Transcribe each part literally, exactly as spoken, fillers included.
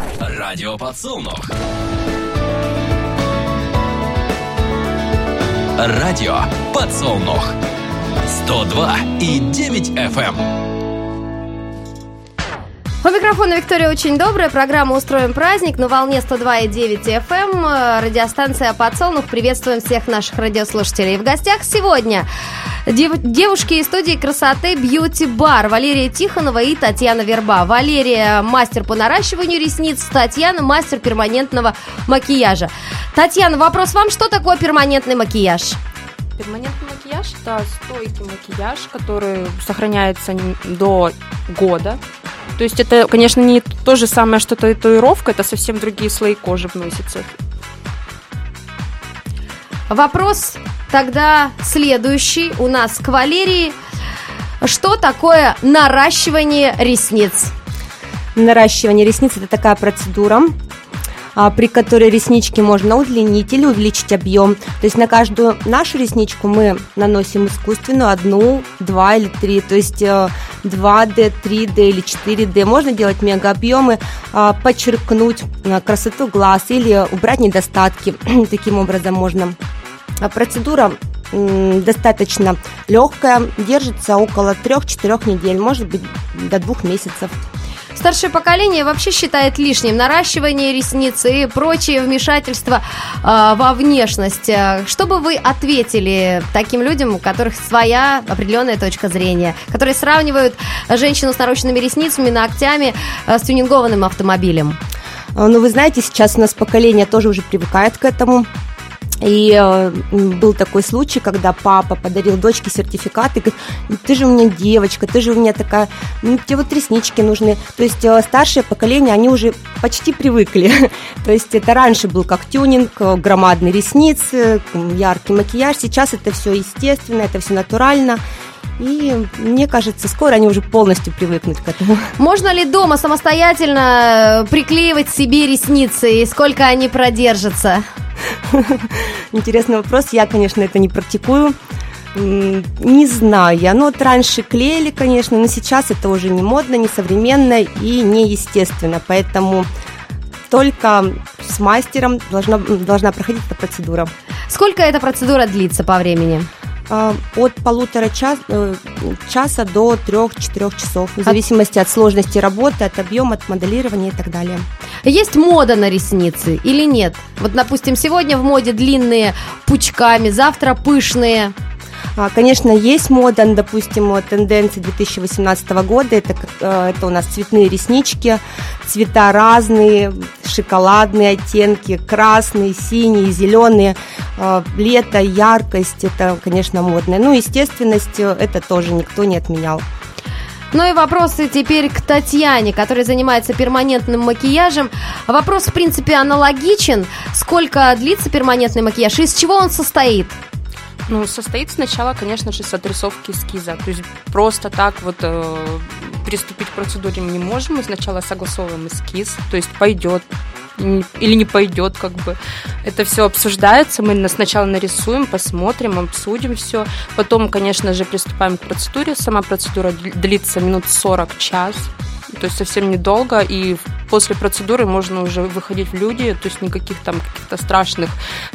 Радио Подсолнух. Радио Подсолнух. сто два и девять эф эм. У микрофона Виктория Очень Добрая. Программа «Устроим праздник» на волне сто два и девять эф эм. Радиостанция «Подсолнух». Приветствуем всех наших радиослушателей. В гостях сегодня дев- девушки из студии красоты Beauty Bar Валерия Тихонова и Татьяна Верба. Валерия – мастер по наращиванию ресниц, Татьяна – мастер перманентного макияжа. Татьяна, вопрос вам: что такое перманентный макияж? Перманентный макияж – это стойкий макияж, который сохраняется до года. То есть это, конечно, не то же самое, что татуировка, это совсем другие слои кожи вносятся. Вопрос тогда следующий у нас к Валерии. Что такое наращивание ресниц? Наращивание ресниц – это такая процедура, при которой реснички можно удлинить или увеличить объем. То есть на каждую нашу ресничку мы наносим искусственную одну, два или три. То есть два дэ, три дэ или четыре дэ. Можно делать мегаобъемы, подчеркнуть красоту глаз или убрать недостатки. Таким образом можно. Процедура достаточно легкая, держится около трех-четырех недель, может быть до двух месяцев. Старшее поколение вообще считает лишним наращивание ресниц и прочие вмешательства э, во внешность. Что бы вы ответили таким людям, у которых своя определенная точка зрения, которые сравнивают женщину с нарощенными ресницами, ногтями э, с тюнингованным автомобилем? Ну, вы знаете, сейчас у нас поколение тоже уже привыкает к этому. И э, был такой случай, когда папа подарил дочке сертификат и говорит: ты же у меня девочка, ты же у меня такая, ну, тебе вот реснички нужны. То есть э, старшее поколение, они уже почти привыкли. То есть это раньше был как тюнинг, громадные ресницы, яркий макияж. Сейчас это все естественно, это все натурально. И мне кажется, скоро они уже полностью привыкнут к этому. Можно ли дома самостоятельно приклеивать себе ресницы и сколько они продержатся? Интересный вопрос. Я, конечно, это не практикую. Не знаю я. Ну, вот раньше клеили, конечно, но сейчас это уже не модно, не современно и не естественно. Поэтому только с мастером должна, должна проходить эта процедура. Сколько эта процедура длится по времени? От полутора час, часа до трех-четырех часов, в зависимости от сложности работы, от объема, от моделирования и так далее. Есть мода на ресницы или нет? Вот, допустим, сегодня в моде длинные пучками, завтра пышные. Конечно, есть мода, допустим, тенденции две тысячи восемнадцатого года, это, это у нас цветные реснички, цвета разные, шоколадные оттенки, красные, синие, зеленые, лето, яркость, это, конечно, модное. Ну, естественность, это тоже никто не отменял. Ну и вопросы теперь к Татьяне, которая занимается перманентным макияжем. Вопрос, в принципе, аналогичен. Сколько длится перманентный макияж и из чего он состоит? Ну, состоит сначала, конечно же, с отрисовки эскиза. То есть просто так вот э, приступить к процедуре мы не можем. Мы сначала согласовываем эскиз, то есть пойдет или не пойдет, как бы. Это все обсуждается. Мы сначала нарисуем, посмотрим, обсудим все. Потом, конечно же, приступаем к процедуре. Сама процедура длится минут сорок-час. То есть совсем недолго, и после процедуры можно уже выходить в люди, то есть никаких там каких-то страшных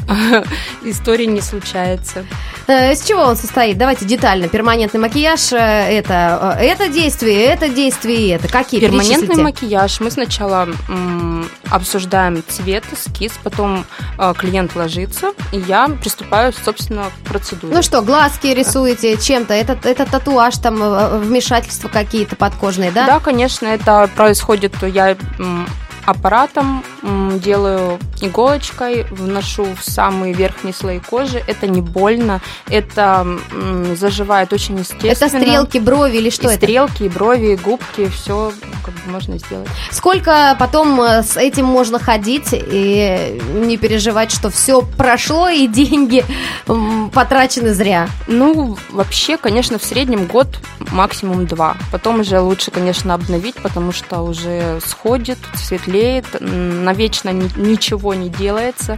историй не случается. Из чего он состоит? Давайте детально. Перманентный макияж – это, это действие, это действие, это какие? Перманентный макияж. Мы сначала м, обсуждаем цвет, эскиз, потом э, клиент ложится, и я приступаю, собственно, к процедуре. Ну что, глазки рисуете чем-то? Это, это татуаж, там вмешательства какие-то подкожные, да? Да, конечно, это происходит, то я м, аппаратом м, делаю иголочкой, вношу в самые верхние слои кожи. Это не больно, это м, заживает очень естественно. Это стрелки, брови или что и это? Стрелки, брови, губки, все как бы можно сделать. Сколько потом с этим можно ходить и не переживать, что все прошло и деньги м, потрачены зря? Ну, вообще, конечно, в среднем год, максимум два. Потом уже лучше, конечно, обновить, потому что уже сходит, светлеет, навечно ни, ничего не делается.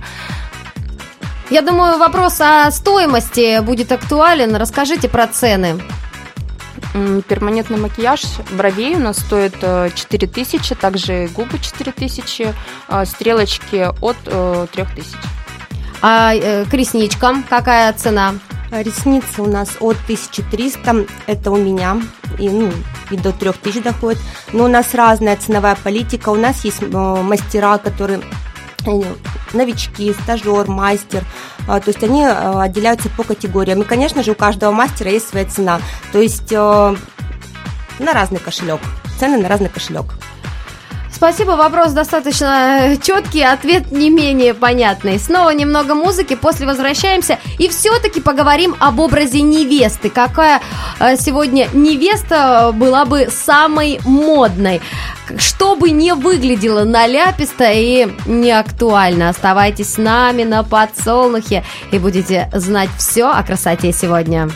Я думаю, вопрос о стоимости будет актуален. Расскажите про цены. Перманентный макияж бровей у нас стоит четыре тысячи, также губы четыре тысячи, стрелочки от три тысячи. А э, к ресничкам какая цена? Ресницы у нас от тысячи трёхсот, это у меня, и, ну, и до трех тысяч доходит. Но у нас разная ценовая политика. У нас есть мастера, которые новички, стажер, мастер, то есть они отделяются по категориям. И, конечно же, у каждого мастера есть своя цена, то есть на разный кошелек, цены на разный кошелек. Спасибо, вопрос достаточно четкий, ответ не менее понятный. Снова немного музыки, после возвращаемся и все-таки поговорим об образе невесты. Какая сегодня невеста была бы самой модной, чтобы не выглядело наляписто и не актуально. Оставайтесь с нами на Подсолнухе и будете знать все о красоте сегодня.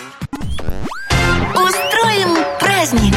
Устроим праздник!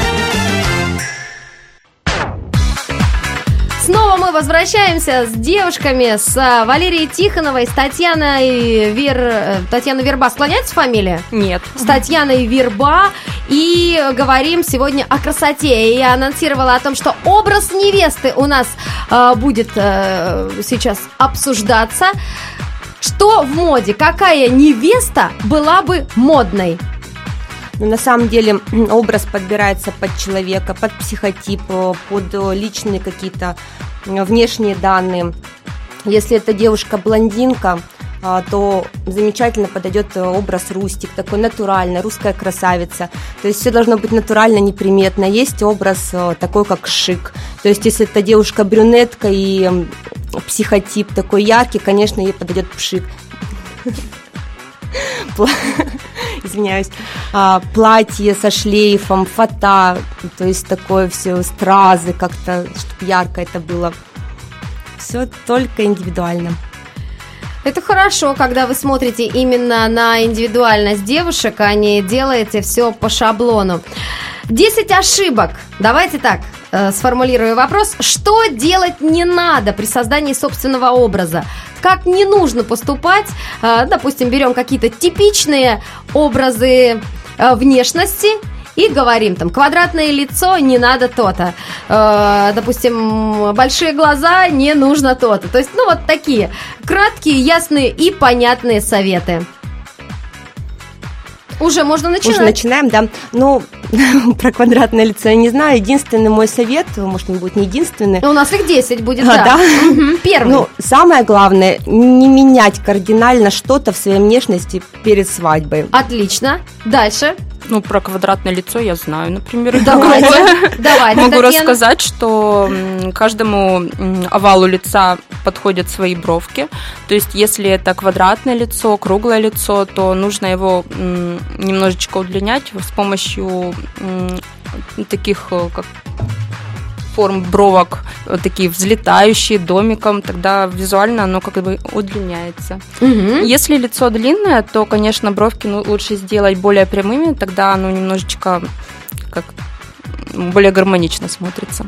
Снова мы возвращаемся с девушками, с Валерией Тихоновой, с Татьяной Вер... Татьяна Верба. Склоняется фамилия? Нет. С Татьяной Верба. И говорим сегодня о красоте. Я анонсировала о том, что образ невесты у нас э, будет э, сейчас обсуждаться. Что в моде? Какая невеста была бы модной? Но на самом деле образ подбирается под человека, под психотип, под личные какие-то внешние данные. Если это девушка-блондинка, то замечательно подойдет образ рустик, такой натуральный, русская красавица. То есть все должно быть натурально, неприметно. Есть образ такой, как шик. То есть если это девушка-брюнетка и психотип такой яркий, конечно, ей подойдет пшик. Извиняюсь, платье со шлейфом, фата, то есть такое все, стразы как-то, чтобы ярко это было. Все только индивидуально. Это хорошо, когда вы смотрите именно на индивидуальность девушек, а не делаете все по шаблону. десять ошибок. Давайте так э, сформулирую вопрос. Что делать не надо при создании собственного образа? Как не нужно поступать? Э, допустим, берем какие-то типичные образы э, внешности и говорим, там, квадратное лицо, не надо то-то. Э, допустим, большие глаза, не нужно то-то. То есть, ну, вот такие краткие, ясные и понятные советы. Уже можно начинать. Уже начинаем, да. Ну, про квадратное лицо я не знаю. Единственный мой совет, может, он будет не единственный. У нас их десять будет, а, да. да? Угу. Первый. Ну, самое главное, не менять кардинально что-то в своей внешности перед свадьбой. Отлично. Дальше. Ну, про квадратное лицо я знаю, например. Давайте, давайте, Могу Татьяна. рассказать, что каждому овалу лица подходят свои бровки. То есть, если это квадратное лицо, круглое лицо, то нужно его немножечко удлинять с помощью таких, как форм бровок, такие взлетающие, домиком, тогда визуально оно как бы удлиняется. Угу. Если лицо длинное, то, конечно, бровки ну, лучше сделать более прямыми, тогда оно немножечко как более гармонично смотрится.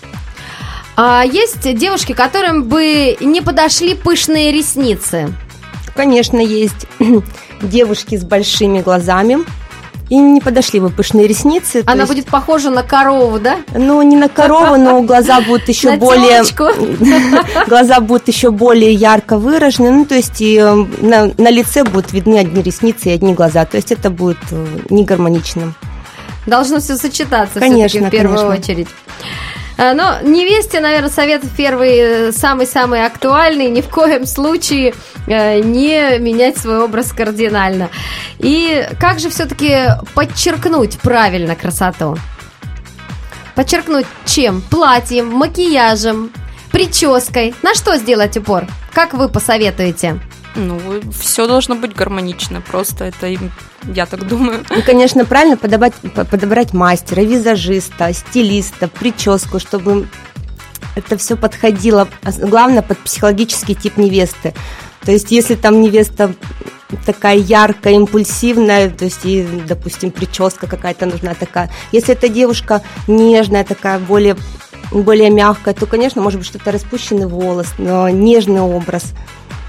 А есть девушки, которым бы не подошли пышные ресницы? Конечно, есть девушки с большими глазами. И не подошли бы пышные ресницы. Она есть, будет похожа на корову, да? Ну, не на корову, но глаза будут еще более... Глаза будут еще более ярко выражены. Ну, то есть и на, на лице будут видны одни ресницы и одни глаза. То есть это будет не гармонично. Должно все сочетаться, конечно, все-таки в первую конечно. очередь. Но невесте, наверное, совет первый, самый-самый актуальный. Ни в коем случае не менять свой образ кардинально. И как же все-таки подчеркнуть правильно красоту? Подчеркнуть чем? Платьем, макияжем, прической. На что сделать упор? Как вы посоветуете? Ну, все должно быть гармонично, просто это, я так думаю. И, конечно, правильно подобрать, подобрать мастера, визажиста, стилиста, прическу, чтобы это все подходило, главное, под психологический тип невесты. То есть, если там невеста такая яркая, импульсивная, то есть, и, допустим, прическа какая-то нужна такая. Если эта девушка нежная, такая, более, более мягкая, то, конечно, может быть, что-то распущенный волос, но нежный образ.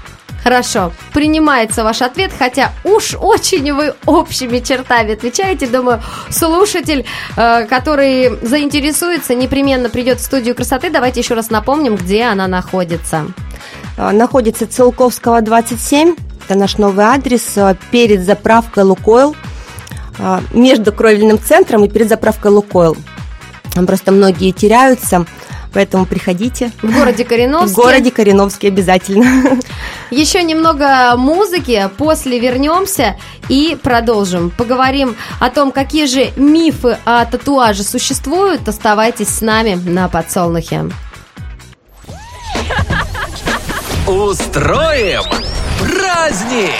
Хорошо, принимается ваш ответ, хотя уж очень вы общими чертами отвечаете. Думаю, слушатель, э, который заинтересуется, непременно придет в студию красоты. Давайте еще раз напомним, где она находится. Находится Циолковского, двадцать семь. Это наш новый адрес. Перед заправкой «Лукойл». Между кровельным центром и перед заправкой «Лукойл». Там просто многие теряются. Поэтому приходите. В городе Кореновске. В городе Кореновске обязательно. Еще немного музыки, после вернемся и продолжим. Поговорим о том, какие же мифы о татуаже существуют. Оставайтесь с нами на Подсолнухе. Устроим праздник!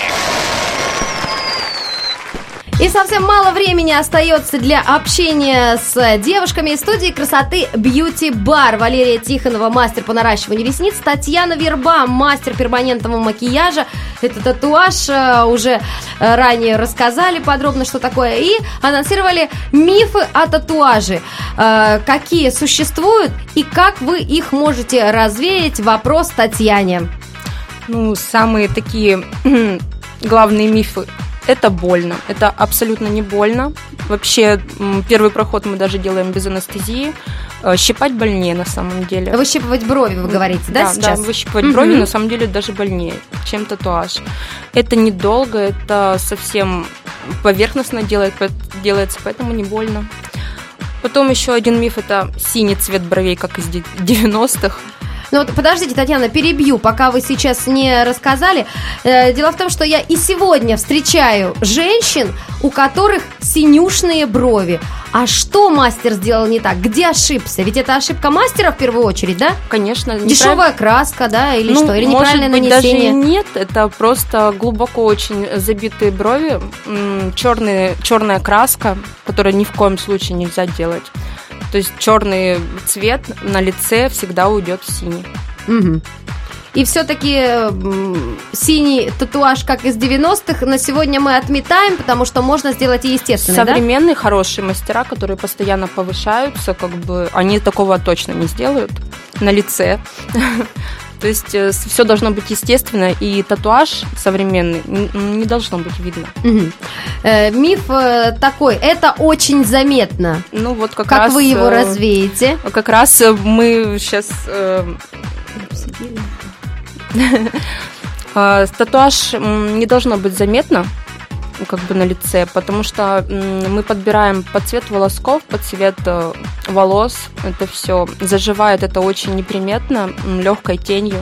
И совсем мало времени остается для общения с девушками из студии красоты Beauty Bar. Валерия Тихонова, мастер по наращиванию ресниц. Татьяна Верба, мастер перманентного макияжа. Это татуаж, уже ранее рассказали подробно, что такое. И анонсировали мифы о татуаже. Какие существуют и как вы их можете развеять? Вопрос Татьяне. Ну, самые такие главные мифы. Это больно, это абсолютно не больно. Вообще, первый проход мы даже делаем без анестезии. Щипать больнее на самом деле. Выщипывать брови, вы говорите, да, да сейчас? Да, выщипывать угу. брови на самом деле даже больнее, чем татуаж. Это недолго, это совсем поверхностно делает, делается, поэтому не больно. Потом еще один миф – это синий цвет бровей, как из девяностых. Ну вот, подождите, Татьяна, перебью, пока вы сейчас не рассказали. Э, дело в том, что я и сегодня встречаю женщин, у которых синюшные брови. А что мастер сделал не так? Где ошибся? Ведь это ошибка мастера в первую очередь, да? Конечно. Дешевая краска, да, или ну, что? Или неправильное может быть, нанесение? Даже нет, это просто глубоко очень забитые брови, черные, черная краска, которую ни в коем случае нельзя делать. То есть черный цвет на лице всегда уйдет в синий. Угу. И все-таки м, синий татуаж, как из девяностых, на сегодня мы отметаем, потому что можно сделать и естественный, современные, да? хорошие мастера, которые постоянно повышаются, как бы они такого точно не сделают на лице. То есть все должно быть естественно, и татуаж современный не должно быть видно. Угу. Э, миф такой, это очень заметно. Ну вот как, как раз... вы его развеете? Как раз мы сейчас... Татуаж не должно быть заметно, как бы на лице, потому что мы подбираем под цвет волосков, под цвет волос, это все заживает, это очень неприметно, легкой тенью.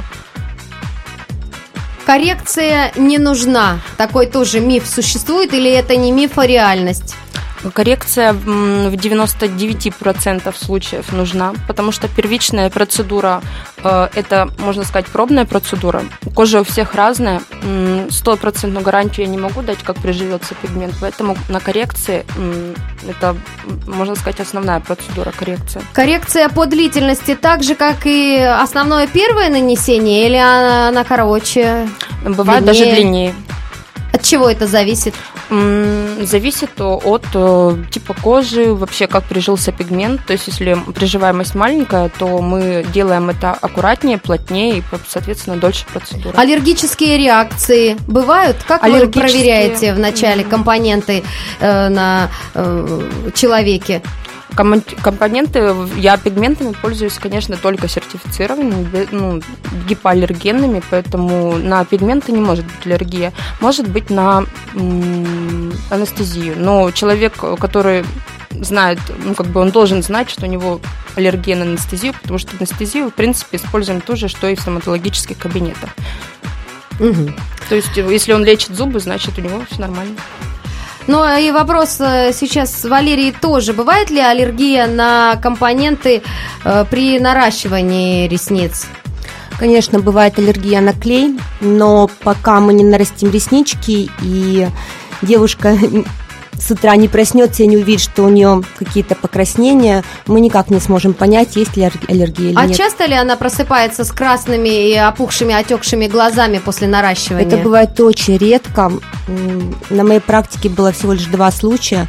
Коррекция не нужна. Такой тоже миф существует, или это не миф, а реальность? Коррекция в девяносто девять процентов случаев нужна, потому что первичная процедура – это, можно сказать, пробная процедура. Кожа у всех разная, стопроцентную гарантию я не могу дать, как приживется пигмент, поэтому на коррекции это, можно сказать, основная процедура коррекции. Коррекция по длительности так же, как и основное первое нанесение, или она, она короче? Бывает длиннее? Даже длиннее. От чего это зависит? Зависит от типа кожи, вообще как прижился пигмент. То есть, если приживаемость маленькая, то мы делаем это аккуратнее, плотнее и, соответственно, дольше процедура. Аллергические реакции бывают? Как вы проверяете вначале компоненты э, на э, человеке? Компоненты, я пигментами пользуюсь, конечно, только сертифицированными, ну, гипоаллергенными, поэтому на пигменты не может быть аллергия. Может быть на м- анестезию, но человек, который знает, ну, как бы он должен знать, что у него аллергия на анестезию, потому что анестезию, в принципе, используем ту же, что и в стоматологических кабинетах. Угу. То есть, если он лечит зубы, значит, у него все нормально. Ну и вопрос сейчас, Валерии, тоже. Бывает ли аллергия на компоненты э, при наращивании ресниц? Конечно, бывает аллергия на клей, но пока мы не нарастим реснички, и девушка с утра не проснется и не увидит, что у нее какие-то покраснения, мы никак не сможем понять, есть ли аллергия или а нет. А часто ли она просыпается с красными и опухшими, отекшими глазами после наращивания? Это бывает очень редко. На моей практике было всего лишь два случая.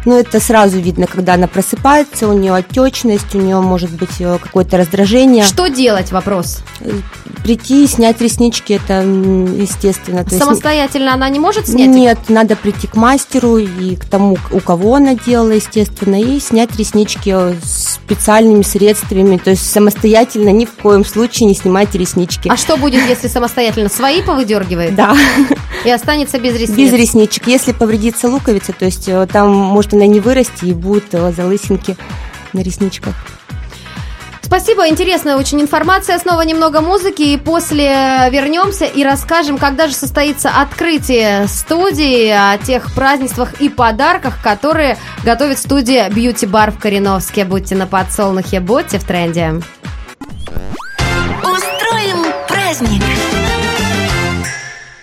Но это сразу видно, когда она просыпается, у нее отечность, у нее может быть какое-то раздражение. Что делать? Вопрос. Прийти и снять реснички, это естественно. То Самостоятельно есть, она не может снять? Нет, надо прийти к мастеру и к тому, у кого она делала, естественно, и снять реснички специальными средствами. То есть самостоятельно ни в коем случае не снимайте реснички. А что будет, если самостоятельно свои повыдергивает? Да. И останется без ресниц? Без ресничек. Если повредится луковица, то есть там может она не вырасти и будут залысинки на ресничках. Спасибо, интересная очень информация. Снова немного музыки, и после вернемся и расскажем, когда же состоится открытие студии, о тех празднествах и подарках, которые готовит студия Beauty Bar в Кореновске. Будьте на подсолнухе, будьте в тренде. Устроим праздник.